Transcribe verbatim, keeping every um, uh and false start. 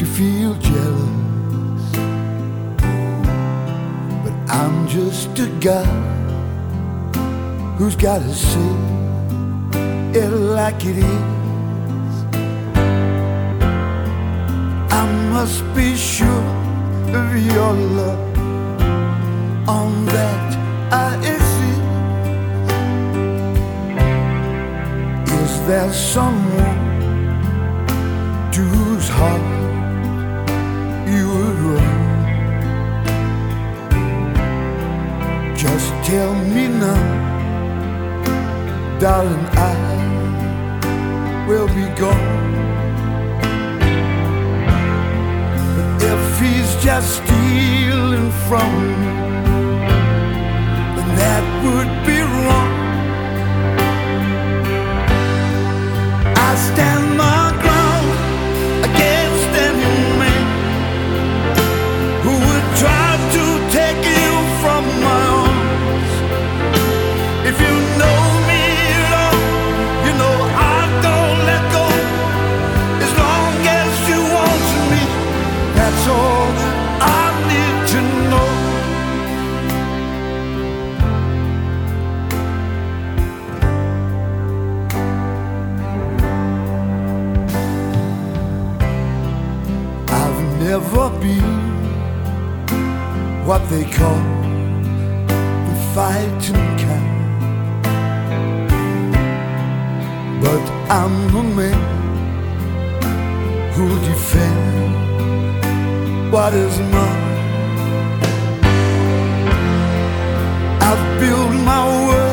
you feel jealous, but I'm just a guy who's gotta say it like it is. I must be sure of your love, on that I insist. Is there someone to whose heart you would run? Just tell me now, darling, I will be gone. But if he's just stealing from me, then that would be wrong. I stand my ground against any man who would try to take you from my arms. If you know me at all, you know I don't let go. As long as you want me, that's all I need to know. I've never been what they call the fighting kind, but I'm a man who'll defend what is mine. I've built my world